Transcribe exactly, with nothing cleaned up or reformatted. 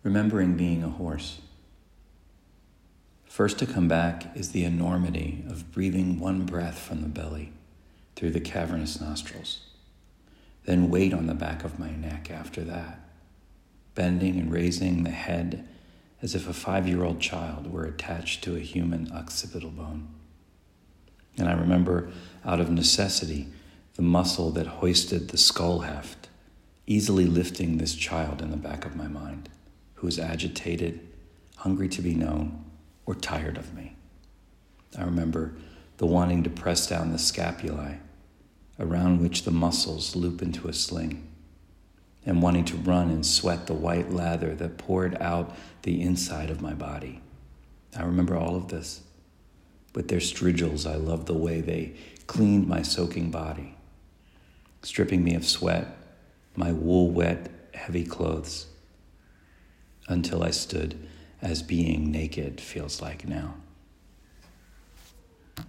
remembering being a horse. First to come back is the enormity of breathing one breath from the belly through the cavernous nostrils, then weight on the back of my neck after that, bending and raising the head as if a five-year-old child were attached to a human occipital bone. And I remember, out of necessity, the muscle that hoisted the skull heft, easily lifting this child in the back of my mind, who was agitated, hungry to be known, or tired of me. I remember the wanting to press down the scapulae, around which the muscles loop into a sling, and wanting to run and sweat the white lather that poured out the inside of my body. I remember all of this. With their strigils, I loved the way they cleaned my soaking body, stripping me of sweat, my wool-wet, heavy clothes, until I stood as being naked feels like now.